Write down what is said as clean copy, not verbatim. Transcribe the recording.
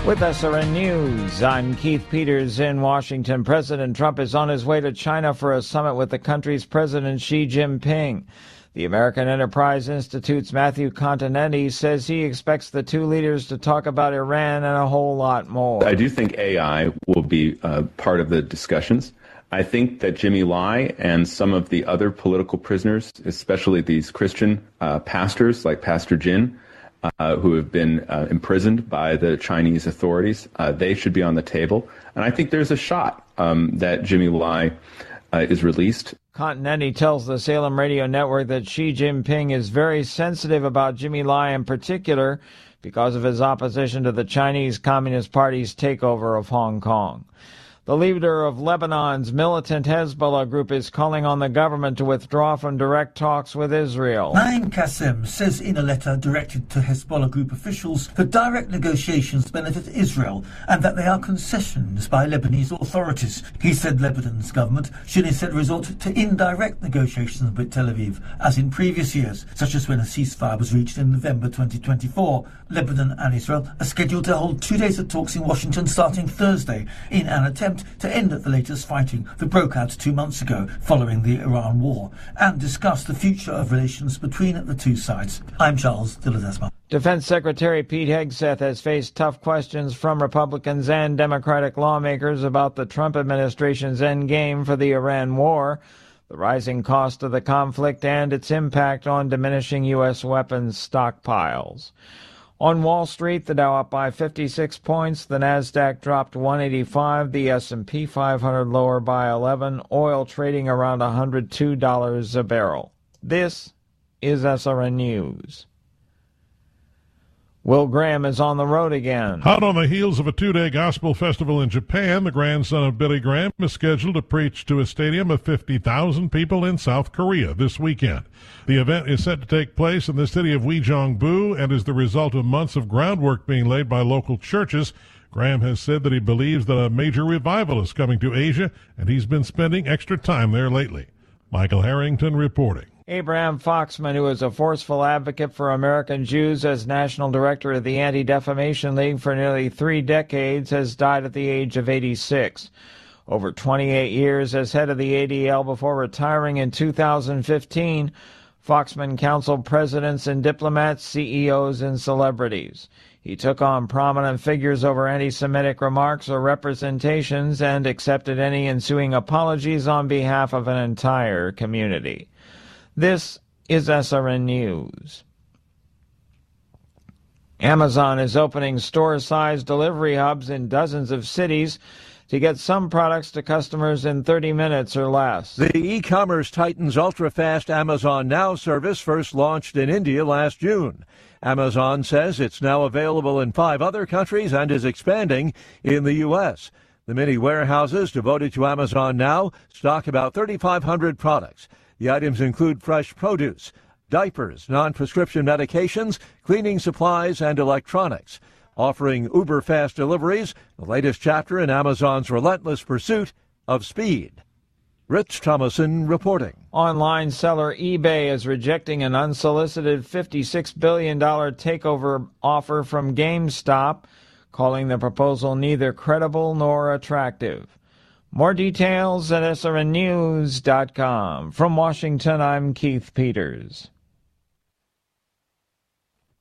With SRN News, I'm Keith Peters in Washington. President Trump is on his way to China for a summit with the country's President Xi Jinping. The American Enterprise Institute's Matthew Continetti says he expects the two leaders to talk about Iran and a whole lot more. I do think AI will be part of the discussions. I think that Jimmy Lai and some of the other political prisoners, especially these Christian pastors like Pastor Jin, who have been imprisoned by the Chinese authorities, they should be on the table. And I think there's a shot that Jimmy Lai is released. Continetti tells the Salem Radio Network that Xi Jinping is very sensitive about Jimmy Lai in particular because of his opposition to the Chinese Communist Party's takeover of Hong Kong. The leader of Lebanon's militant Hezbollah group is calling on the government to withdraw from direct talks with Israel. Naim Qassem says in a letter directed to Hezbollah group officials that direct negotiations benefit Israel and that they are concessions by Lebanese authorities. He said Lebanon's government should instead resort to indirect negotiations with Tel Aviv, as in previous years, such as when a ceasefire was reached in November 2024. Lebanon and Israel are scheduled to hold 2 days of talks in Washington starting Thursday in an attempt to end the latest fighting that broke out 2 months ago following the Iran war and discuss the future of relations between the two sides. I'm Charles de Ledesma. Defense Secretary Pete Hegseth has faced tough questions from Republicans and Democratic lawmakers about the Trump administration's endgame for the Iran war, the rising cost of the conflict, and its impact on diminishing U.S. weapons stockpiles. On Wall Street, the Dow up by 56 points, the Nasdaq dropped 185, the S&P 500 lower by 11, oil trading around $102 a barrel. This is SRN News. Will Graham is on the road again. Hot on the heels of a 2-day gospel festival in Japan, the grandson of Billy Graham is scheduled to preach to a stadium of 50,000 people in South Korea this weekend. The event is set to take place in the city of Uijeongbu and is the result of months of groundwork being laid by local churches. Graham has said that he believes that a major revival is coming to Asia, and he's been spending extra time there lately. Michael Harrington reporting. Abraham Foxman, who is a forceful advocate for American Jews as national director of the Anti-Defamation League for nearly 3 decades, has died at the age of 86. Over 28 years as head of the ADL before retiring in 2015, Foxman counseled presidents and diplomats, CEOs, and celebrities. He took on prominent figures over anti-Semitic remarks or representations and accepted any ensuing apologies on behalf of an entire community. This is SRN News. Amazon is opening store-sized delivery hubs in dozens of cities to get some products to customers in 30 minutes or less. The e-commerce titan's ultra-fast Amazon Now service first launched in India last June. Amazon says it's now available in 5 other countries and is expanding in the U.S. The many warehouses devoted to Amazon Now stock about 3,500 products. The items include fresh produce, diapers, non-prescription medications, cleaning supplies, and electronics. Offering uber-fast deliveries, the latest chapter in Amazon's relentless pursuit of speed. Rich Thomason reporting. Online seller eBay is rejecting an unsolicited $56 billion takeover offer from GameStop, calling the proposal neither credible nor attractive. More details at srnnews.com. From Washington, I'm Keith Peters.